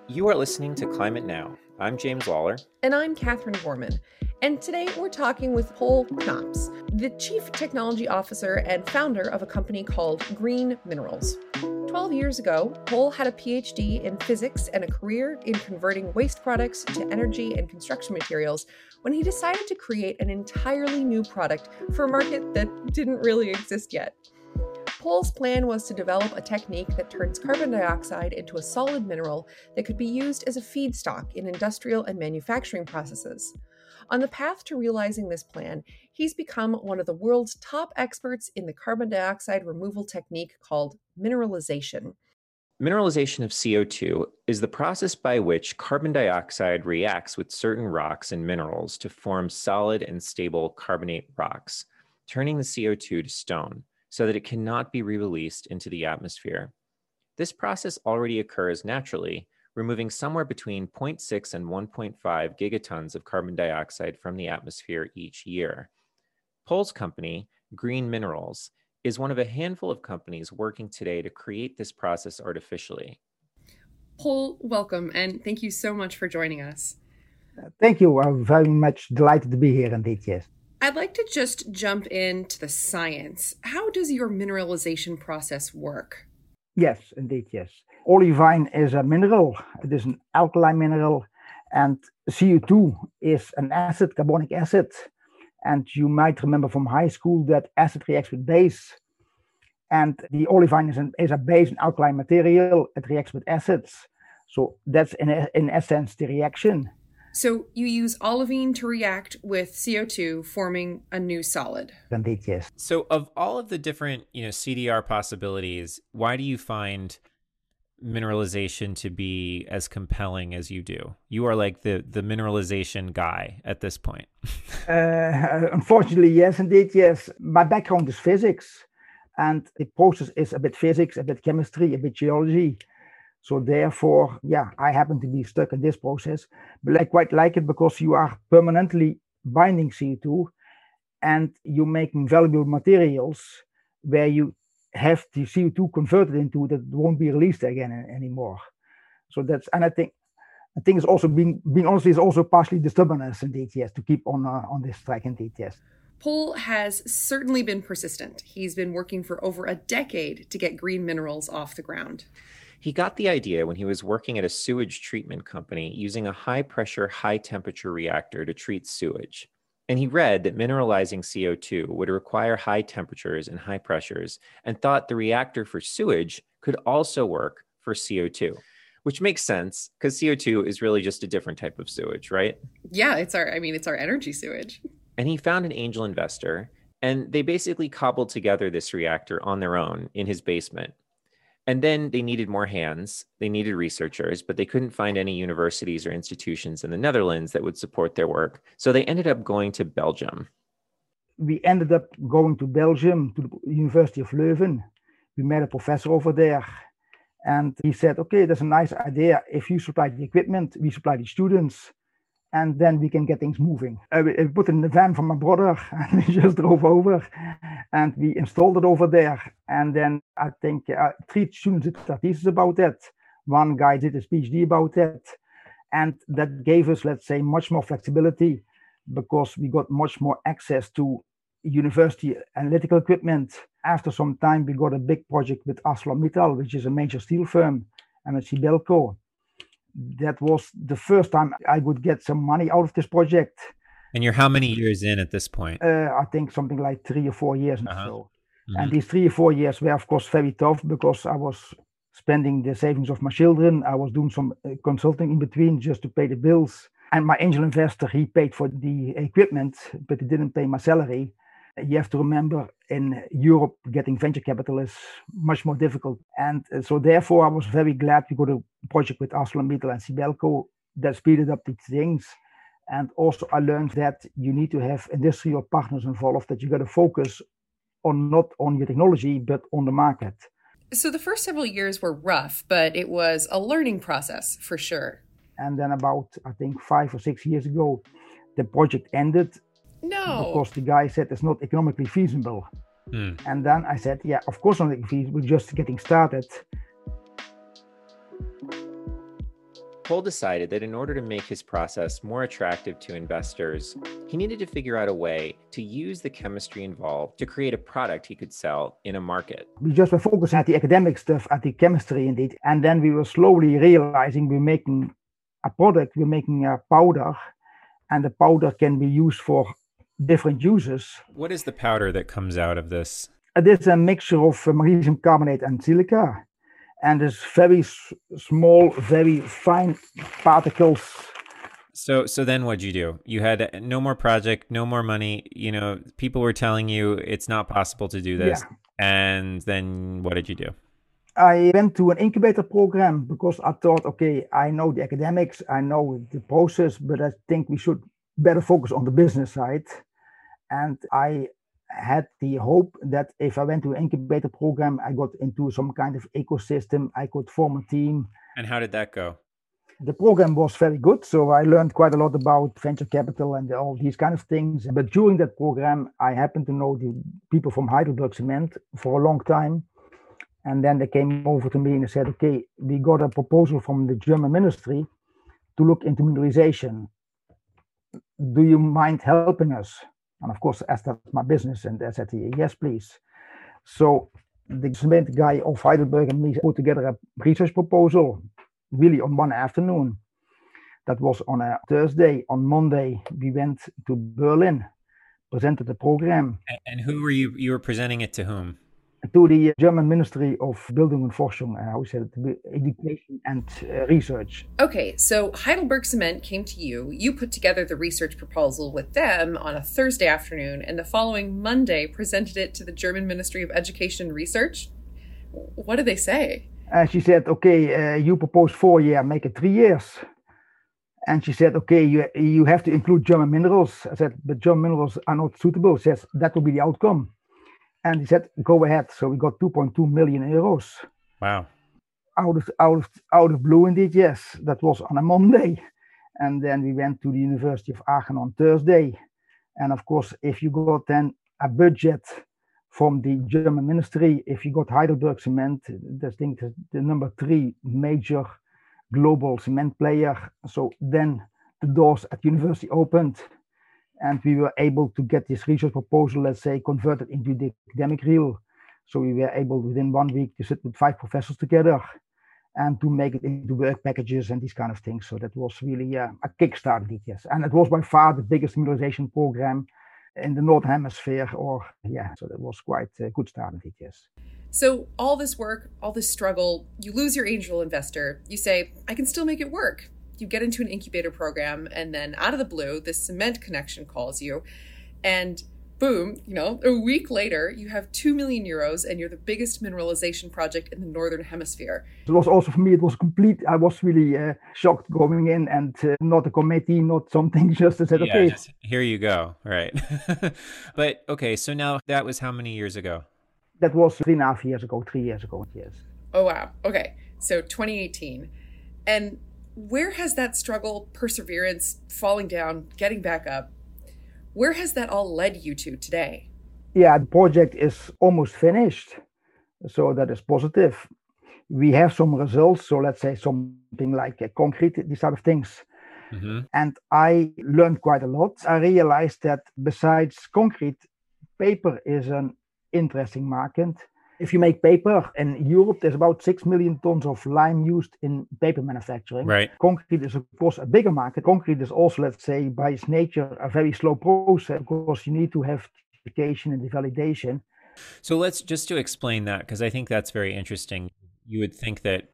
You are listening to Climate Now. I'm James Lawler. And I'm Catherine Gorman. And today we're talking with Pol Knops, the Chief Technology Officer and founder of a company called Green Minerals. 12 years ago, Pol had a PhD in physics and a career in converting waste products to energy and construction materials when he decided to create an entirely new product for a market that didn't really exist yet. Pol's plan was to develop a technique that turns carbon dioxide into a solid mineral that could be used as a feedstock in industrial and manufacturing processes. On the path to realizing this plan, he's become one of the world's top experts in the carbon dioxide removal technique called mineralization. Mineralization of CO2 is the process by which carbon dioxide reacts with certain rocks and minerals to form solid and stable carbonate rocks, turning the CO2 to stone, so that it cannot be re-released into the atmosphere. This process already occurs naturally, removing somewhere between 0.6 and 1.5 gigatons of carbon dioxide from the atmosphere each year. Pol's company, Green Minerals, is one of a handful of companies working today to create this process artificially. Pol, welcome, and thank you so much for joining us. Thank you. I'm very much delighted to be here indeed, yes. I'd like to just jump into the science. How does your mineralization process work? Yes, indeed, yes. Olivine is a mineral. It is an alkali mineral, and CO2 is an acid, carbonic acid. And you might remember from high school that acid reacts with base. And the olivine is a base, an alkaline material. It reacts with acids. So that's in essence the reaction. So you use olivine to react with CO2, forming a new solid. Indeed, yes. So of all of the different, CDR possibilities, why do you find mineralization to be as compelling as you do? You are like the mineralization guy at this point. Unfortunately, yes, indeed, yes. My background is physics, and the process is a bit physics, a bit chemistry, a bit geology. So therefore, I happen to be stuck in this process, but I quite like it because you are permanently binding CO2 and you're making valuable materials where you have the CO2 converted into that won't be released again anymore. So that's, and I think it's also being honest, is also partially the stubbornness indeed, yes, to keep on this track indeed, yes. Pol has certainly been persistent. He's been working for over a decade to get Green Minerals off the ground. He got the idea when he was working at a sewage treatment company using a high-pressure, high-temperature reactor to treat sewage. And he read that mineralizing CO2 would require high temperatures and high pressures, and thought the reactor for sewage could also work for CO2, which makes sense because CO2 is really just a different type of sewage, right? Yeah, it's our energy sewage. And he found an angel investor, and they basically cobbled together this reactor on their own in his basement. And then they needed more hands, they needed researchers, but they couldn't find any universities or institutions in the Netherlands that would support their work. So they ended up going to Belgium. We ended up going to Belgium, to the University of Leuven. We met a professor over there, and he said, okay, that's a nice idea. If you supply the equipment, we supply the students, and then we can get things moving. We put it in the van from my brother, and we just drove over, and we installed it over there. And then I think 3 students did their thesis about that. One guy did his PhD about that. And that gave us, let's say, much more flexibility because we got much more access to university analytical equipment. After some time, we got a big project with ArcelorMittal, which is a major steel firm, and with Sibelco. That was the first time I would get some money out of this project. And you're how many years in at this point? I think something like 3 or 4 years. Uh-huh. So. Mm-hmm. And these 3 or 4 years were, of course, very tough because I was spending the savings of my children. I was doing some consulting in between just to pay the bills. And my angel investor, he paid for the equipment, but he didn't pay my salary. You have to remember, in Europe, getting venture capital is much more difficult. And so therefore, I was very glad we got a project with ArcelorMittal and Sibelco that speeded up these things. And also I learned that you need to have industrial partners involved, that you got to focus on not on your technology, but on the market. So the first several years were rough, but it was a learning process for sure. And then about, I think, 5 or 6 years ago, the project ended. No. Because the guy said it's not economically feasible. And then I said, yeah, of course not feasible, we're just getting started. Paul decided that in order to make his process more attractive to investors, he needed to figure out a way to use the chemistry involved to create a product he could sell in a market. We just were focusing at the academic stuff, at the chemistry indeed. And then we were slowly realizing we're making a product, we're making a powder, and the powder can be used for different uses. What is the powder that comes out of this? It is a mixture of magnesium carbonate and silica. And it's very small, very fine particles. So then what'd you do? You had no more project, no more money. You know, people were telling you it's not possible to do this. Yeah. And then what did you do? I went to an incubator program because I thought, okay, I know the academics, I know the process, but I think we should better focus on the business side. And I had the hope that if I went to an incubator program, I got into some kind of ecosystem, I could form a team. And how did that go? The program was very good. So I learned quite a lot about venture capital and all these kind of things. But during that program, I happened to know the people from Heidelberg Cement for a long time. And then they came over to me and they said, okay, we got a proposal from the German ministry to look into mineralization. Do you mind helping us? And of course, as that's my business, and I said, yes, please. So the cement guy of Heidelberg and me put together a research proposal, really on one afternoon. That was on a Thursday. On Monday, we went to Berlin, presented the program. And who were you? You were presenting it to whom? To the German Ministry of Bildung und Forschung, Education and Research. Okay, so Heidelberg Cement came to you. You put together the research proposal with them on a Thursday afternoon, and the following Monday presented it to the German Ministry of Education and Research. What did they say? She said, okay, you proposed 4 years, make it 3 years. And she said, okay, you have to include German minerals. I said, but German minerals are not suitable. She says, that will be the outcome. And he said, go ahead. So we got 2.2 million euros. Wow. Out of blue indeed, yes. That was on a Monday. And then we went to the University of Aachen on Thursday. And of course, if you got then a budget from the German ministry, if you got Heidelberg Cement, I think the number 3 major global cement player. So then the doors at university opened. And we were able to get this research proposal, let's say, converted into the academic reel. So we were able within 1 week to sit with 5 professors together and to make it into work packages and these kind of things. So that was really a kickstart, yes. And it was by far the biggest mineralization program in the Northern Hemisphere, so that was quite a good start, yes. So all this work, all this struggle, you lose your angel investor. You say, I can still make it work. You get into an incubator program, and then out of the blue, this cement connection calls you, and boom, a week later, you have 2 million euros, and you're the biggest mineralization project in the Northern Hemisphere. It was also, for me, it was complete. I was really shocked going in, and not a committee, not something, just I said, okay. Just, here you go, right. But, okay, so now that was how many years ago? That was 3.5 years ago, 3 years ago, yes. Oh, wow. Okay, so 2018. And where has that struggle, perseverance, falling down, getting back up, where has that all led you to today? Yeah, the project is almost finished. So that is positive. We have some results. So let's say something like concrete, these type of things. Mm-hmm. And I learned quite a lot. I realized that besides concrete, paper is an interesting market. If you make paper in Europe, there's about 6 million tons of lime used in paper manufacturing. Right. Concrete is, of course, a bigger market. Concrete is also, let's say, by its nature, a very slow process. Of course, you need to have certification and the validation. So let's just to explain that, because I think that's very interesting. You would think that,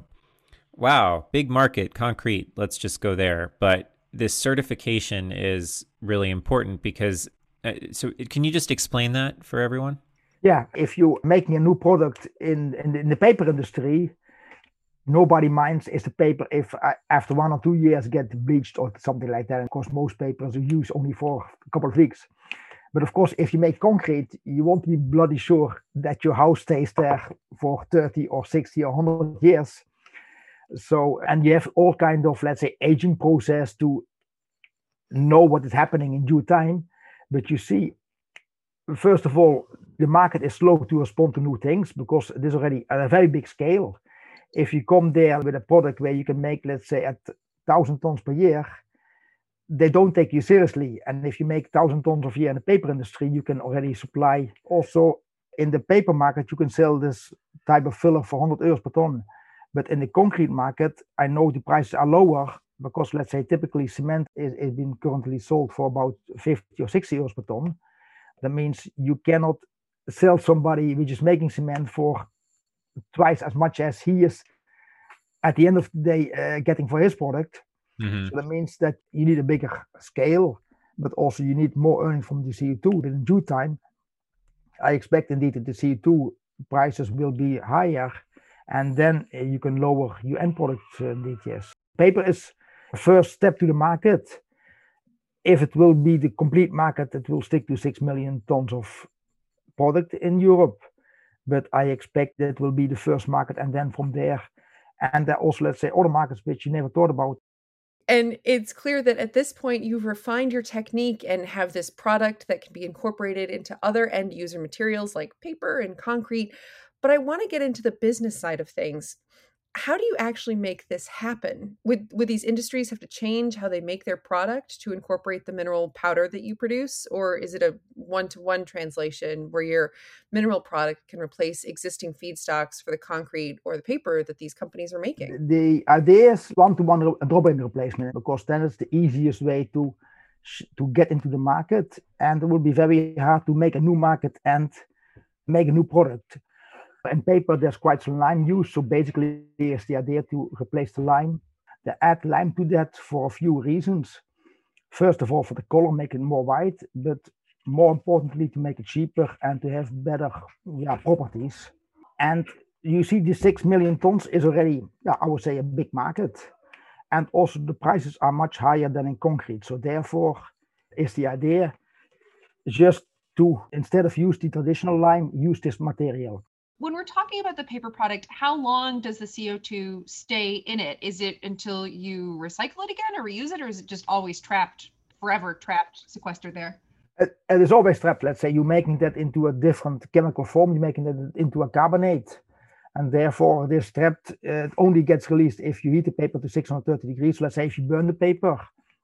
wow, big market, concrete, let's just go there. But this certification is really important because, so can you just explain that for everyone? Yeah, if you're making a new product in the paper industry, nobody minds is the paper if after 1 or 2 years get bleached or something like that. And of course, most papers are used only for a couple of weeks. But of course, if you make concrete, you want to be bloody sure that your house stays there for 30 or 60 or 100 years. So, and you have all kind of, let's say, aging process to know what is happening in due time. But you see, first of all, the market is slow to respond to new things because it is already at a very big scale. If you come there with a product where you can make, let's say, at 1,000 tons per year, they don't take you seriously. And if you make 1,000 tons of year in the paper industry, you can already supply. Also, in the paper market, you can sell this type of filler for 100 euros per ton. But in the concrete market, I know the prices are lower because, let's say, typically cement is being currently sold for about 50 or 60 euros per ton. That means you cannot sell somebody which is making cement for twice as much as he is at the end of the day getting for his product. Mm-hmm. So that means that you need a bigger scale, but also you need more earnings from the CO2. But in due time, I expect indeed that the CO2 prices will be higher, and then you can lower your end product indeed, yes. Paper is the first step to the market. If it will be the complete market, it will stick to 6 million tons of product in Europe. But I expect that will be the first market, and then from there, and there are also, let's say, other markets which you never thought about. And it's clear that at this point, you've refined your technique and have this product that can be incorporated into other end user materials like paper and concrete. But I want to get into the business side of things. How do you actually make this happen? Would these industries have to change how they make their product to incorporate the mineral powder that you produce? Or is it a one-to-one translation where your mineral product can replace existing feedstocks for the concrete or the paper that these companies are making? The idea is one-to-one drop-in replacement, because then it's the easiest way to get into the market, and it will be very hard to make a new market and make a new product. In paper, there's quite some lime use, so basically it's the idea to replace the lime. They add lime to that for a few reasons. First of all, for the color, make it more white, but more importantly, to make it cheaper and to have better properties. And you see the 6 million tons is already, I would say, a big market. And also the prices are much higher than in concrete. So therefore, is the idea just to, instead of use the traditional lime, use this material. When we're talking about the paper product, how long does the CO2 stay in it? Is it until you recycle it again or reuse it, or is it just always forever trapped, sequestered there? It is always trapped. Let's say you're making that into a different chemical form, you're making that into a carbonate. And therefore, it is trapped. It only gets released if you heat the paper to 630 degrees. So let's say if you burn the paper.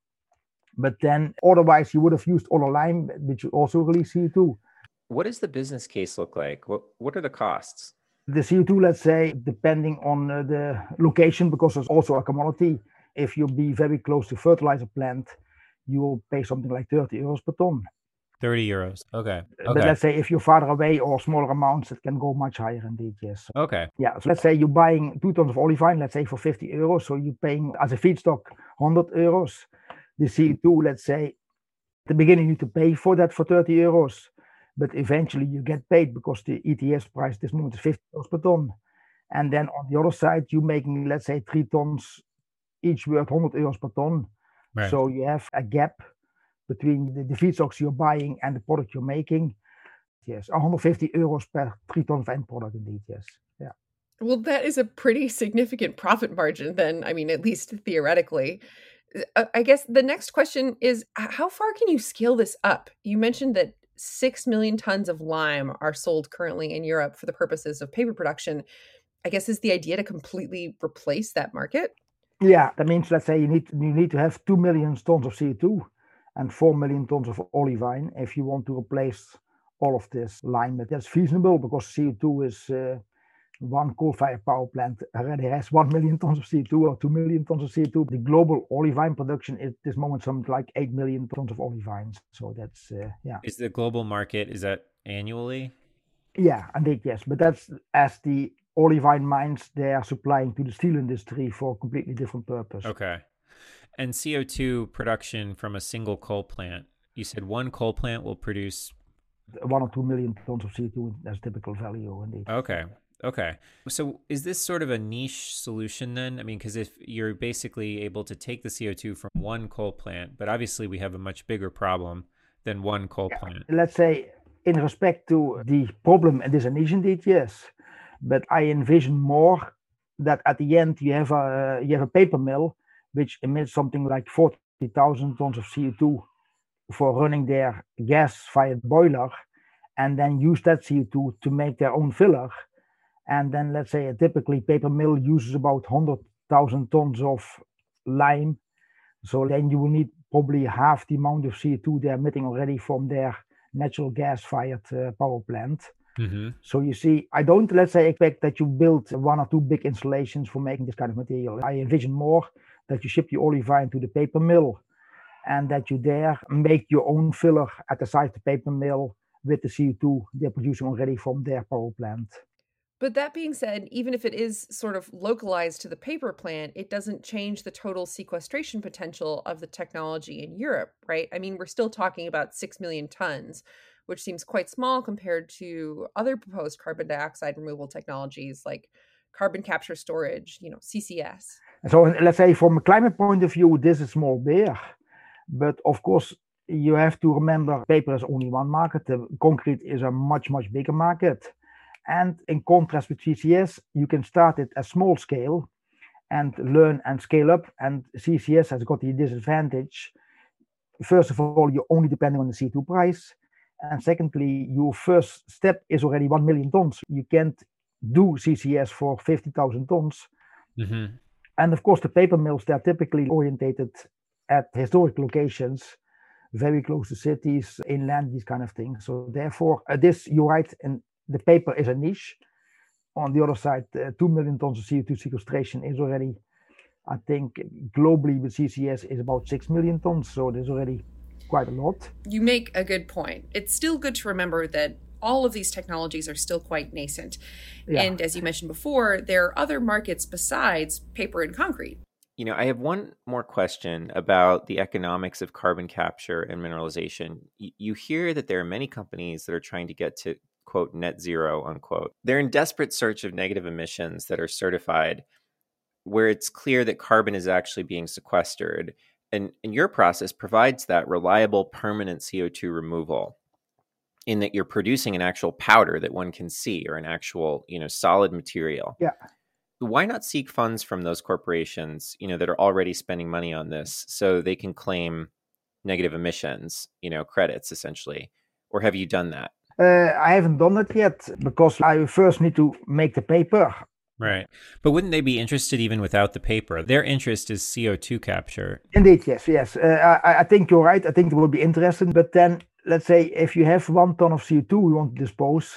But then otherwise, you would have used other lime, which would also release CO2. What does the business case look like? What are the costs? The CO2, let's say, depending on the location, because it's also a commodity. If you be very close to fertilizer plant, you will pay something like 30 euros per ton. 30 euros. Okay. But let's say if you're farther away or smaller amounts, it can go much higher indeed, yes. Okay. Yeah, so let's say you're buying 2 tons of olivine, let's say for 50 euros. So you're paying as a feedstock 100 euros. The CO2, let's say, at the beginning you need to pay for that for 30 euros. But eventually you get paid because the ETS price this moment is 50 euros per ton. And then on the other side, you're making, let's say, 3 tons, each worth 100 euros per ton. Right. So you have a gap between the feedstocks you're buying and the product you're making. Yes, 150 euros per 3 tons of end product indeed, yes. Yeah. Well, that is a pretty significant profit margin then, I mean, at least theoretically. I guess the next question is, how far can you scale this up? You mentioned that 6 million tons of lime are sold currently in Europe for the purposes of paper production. I guess is the idea to completely replace that market? Yeah, that means, let's say, you need to have 2 million tons of CO2 and 4 million tons of olivine if you want to replace all of this lime. But that's feasible because CO2 is one coal-fired power plant already has 1 million tons of CO2 or 2 million tons of CO2. The global olivine production is at this moment something like 8 million tons of olivines. So that's, Is the global market, is that annually? Yeah, indeed, yes. But that's as the olivine mines, they are supplying to the steel industry for a completely different purpose. Okay. And CO2 production from a single coal plant, you said one coal plant will produce 1 or 2 million tons of CO2 as typical value indeed. Okay. So is this sort of a niche solution then? I mean, because if you're basically able to take the CO2 from one coal plant, but obviously we have a much bigger problem than one coal plant. Let's say in respect to the problem, it is a niche indeed, yes. But I envision more that at the end you have a paper mill which emits something like 40,000 tons of CO2 for running their gas-fired boiler, and then use that CO2 to make their own filler. And then let's say a typically paper mill uses about 100,000 tons of lime. So then you will need probably half the amount of CO2 they're emitting already from their natural gas-fired power plant. Mm-hmm. So you see, I don't, let's say, expect that you build 1 or 2 big installations for making this kind of material. I envision more that you ship the olivine to the paper mill and that you there make your own filler at the side of the paper mill with the CO2 they're producing already from their power plant. But that being said, even if it is sort of localized to the paper plant, it doesn't change the total sequestration potential of the technology in Europe, right? I mean, we're still talking about 6 million tons, which seems quite small compared to other proposed carbon dioxide removal technologies like carbon capture storage, CCS. So let's say from a climate point of view, this is small beer. But of course, you have to remember paper is only one market. Concrete is a much, much bigger market. And in contrast with CCS, you can start it at small scale and learn and scale up. And CCS has got the disadvantage. First of all, you're only depending on the CO2 price. And secondly, your first step is already 1 million tons. You can't do CCS for 50,000 tons. Mm-hmm. And of course, the paper mills, they're typically orientated at historic locations, very close to cities, inland, these kind of things. So therefore, you're right, and the paper is a niche. On the other side, 2 million tons of CO2 sequestration is already, I think, globally with CCS is about 6 million tons. So there's already quite a lot. You make a good point. It's still good to remember that all of these technologies are still quite nascent. Yeah. And as you mentioned before, there are other markets besides paper and concrete. I have one more question about the economics of carbon capture and mineralization. You hear that there are many companies that are trying to get to, quote, net zero, unquote. They're in desperate search of negative emissions that are certified, where it's clear that carbon is actually being sequestered. And your process provides that reliable, permanent CO2 removal in that you're producing an actual powder that one can see or an actual, solid material. Yeah. Why not seek funds from those corporations, that are already spending money on this so they can claim negative emissions, credits essentially? Or have you done that? I haven't done it yet because I first need to make the paper. Right. But wouldn't they be interested even without the paper? Their interest is CO2 capture. Indeed, yes. I think you're right. I think they will be interested. But then, let's say, if you have 1 ton of CO2 you want to dispose,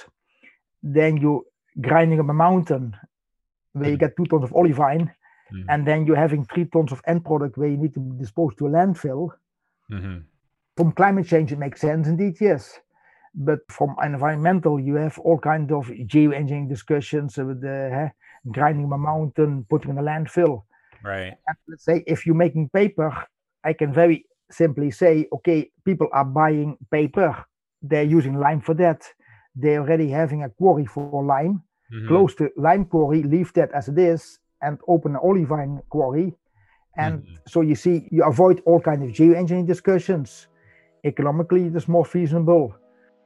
then you're grinding up a mountain where you get 2 tons of olivine, and then you're having 3 tons of end product where you need to dispose to a landfill. Mm-hmm. From climate change, it makes sense indeed, yes. But from environmental, you have all kinds of geoengineering discussions with grinding a mountain, putting in a landfill. Right. And let's say if you're making paper, I can very simply say, okay, people are buying paper. They're using lime for that. They're already having a quarry for lime. Mm-hmm. Close to lime quarry, leave that as it is, and open an olivine quarry. And so you see, you avoid all kinds of geoengineering discussions. Economically, it is more feasible.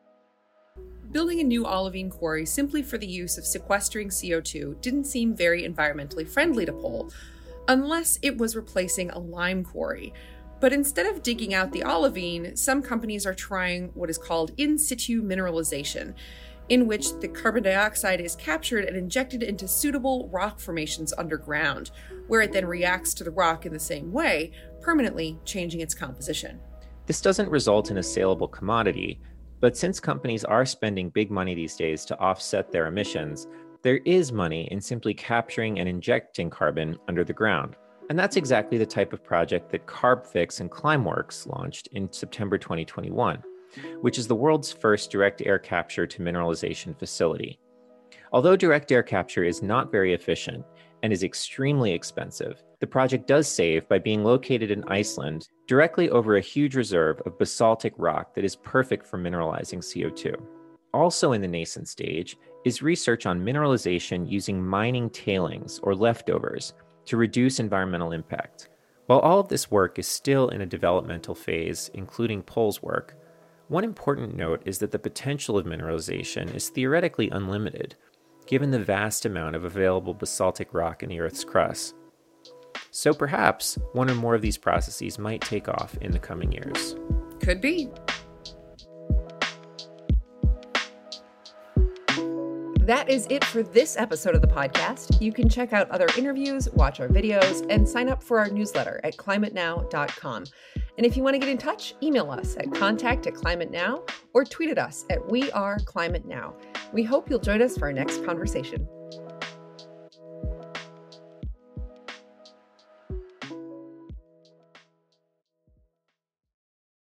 Building a new olivine quarry simply for the use of sequestering CO2 didn't seem very environmentally friendly to Pol, unless it was replacing a lime quarry. But instead of digging out the olivine, some companies are trying what is called in situ mineralization, in which the carbon dioxide is captured and injected into suitable rock formations underground, where it then reacts to the rock in the same way, permanently changing its composition. This doesn't result in a saleable commodity, but since companies are spending big money these days to offset their emissions, there is money in simply capturing and injecting carbon under the ground. And that's exactly the type of project that CarbFix and Climeworks launched in September 2021. Which is the world's first direct air capture to mineralization facility. Although direct air capture is not very efficient and is extremely expensive, the project does save by being located in Iceland, directly over a huge reserve of basaltic rock that is perfect for mineralizing CO2. Also in the nascent stage is research on mineralization using mining tailings or leftovers to reduce environmental impact. While all of this work is still in a developmental phase, including Pol's work, one important note is that the potential of mineralization is theoretically unlimited, given the vast amount of available basaltic rock in the Earth's crust. So perhaps one or more of these processes might take off in the coming years. Could be. That is it for this episode of the podcast. You can check out other interviews, watch our videos, and sign up for our newsletter at climatenow.com. And if you want to get in touch, email us at contact@climatenow or tweet at us at WeAreClimateNow. We hope you'll join us for our next conversation.